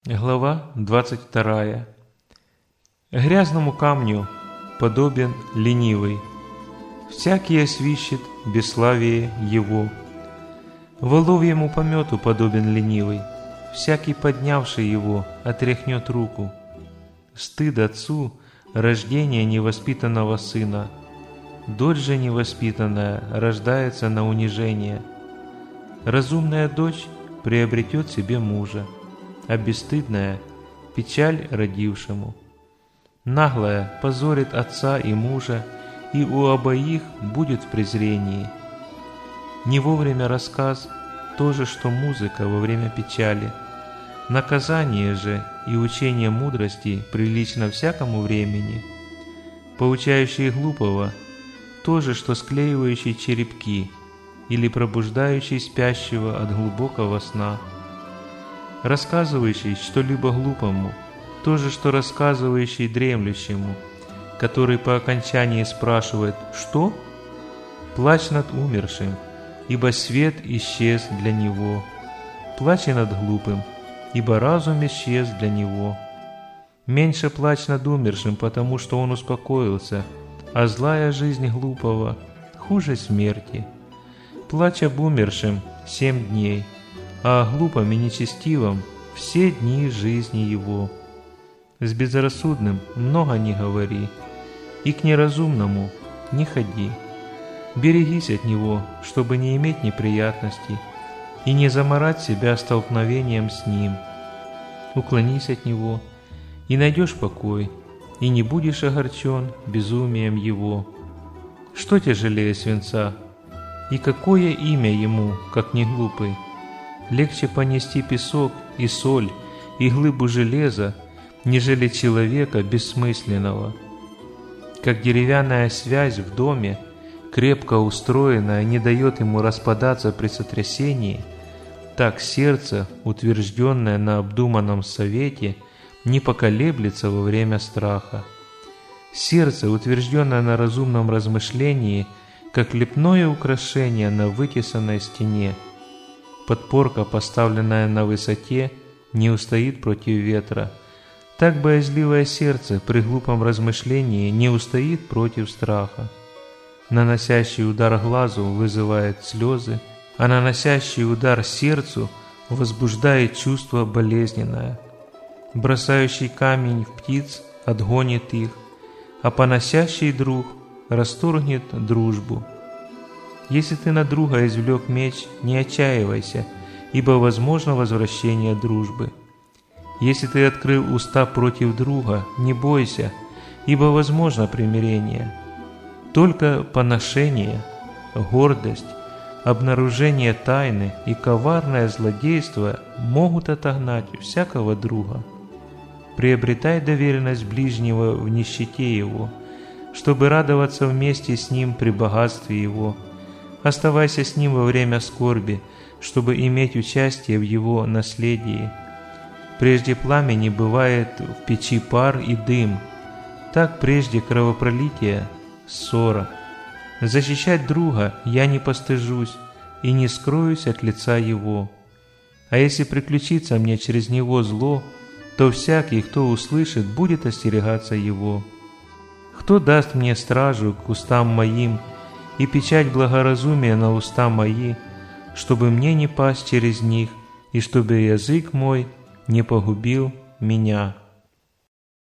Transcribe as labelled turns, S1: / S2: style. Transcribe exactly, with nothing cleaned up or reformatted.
S1: Глава двадцать вторая. Грязному камню подобен ленивый, всякий освищет бесславие его. Воловьему помету подобен ленивый, всякий поднявший его отряхнет руку. Стыд отцу рождение невоспитанного сына, дочь же невоспитанная рождается на унижение. Разумная дочь приобретет себе мужа, а бесстыдная – печаль родившему. Наглая позорит отца и мужа, и у обоих будет в презрении. Не вовремя рассказ – то же, что музыка во время печали. Наказание же и учение мудрости прилично всякому времени. Поучающий глупого – то же, что склеивающий черепки или пробуждающий спящего от глубокого сна. Рассказывающий что-либо глупому, то же, что рассказывающий дремлющему, который по окончании спрашивает «Что?». Плачь над умершим, ибо свет исчез для него. Плачь и над глупым, ибо разум исчез для него. Меньше плачь над умершим, потому что он успокоился, а злая жизнь глупого хуже смерти. Плачь об умершем семь дней, а о глупом и нечестивом все дни жизни его. С безрассудным много не говори, и к неразумному не ходи. Берегись от него, чтобы не иметь неприятностей, и не заморать себя столкновением с ним. Уклонись от него, и найдешь покой, и не будешь огорчен безумием его. Что тяжелее свинца, и какое имя ему, как не глупый? Легче понести песок и соль, и глыбу железа, нежели человека бессмысленного. Как деревянная связь в доме, крепко устроенная, не дает ему распадаться при сотрясении, так сердце, утвержденное на обдуманном совете, не поколеблется во время страха. Сердце, утвержденное на разумном размышлении, как лепное украшение на вытесанной стене. Подпорка, поставленная на высоте, не устоит против ветра. Так боязливое сердце при глупом размышлении не устоит против страха. Наносящий удар глазу вызывает слезы, а наносящий удар сердцу возбуждает чувство болезненное. Бросающий камень в птиц отгонит их, а поносящий друг расторгнет дружбу. Если ты на друга извлек меч, не отчаивайся, ибо возможно возвращение дружбы. Если ты открыл уста против друга, не бойся, ибо возможно примирение. Только поношение, гордость, обнаружение тайны и коварное злодейство могут отогнать всякого друга. Приобретай доверенность ближнего в нищете его, чтобы радоваться вместе с ним при богатстве его. Оставайся с ним во время скорби, чтобы иметь участие в его наследии. Прежде пламени бывает в печи пар и дым, так прежде кровопролития – ссора. Защищать друга я не постыжусь и не скроюсь от лица его. А если приключится мне через него зло, то всякий, кто услышит, будет остерегаться его. Кто даст мне стражу к устам моим и печать благоразумия на уста мои, чтобы мне не пасть через них, и чтобы язык мой не погубил меня».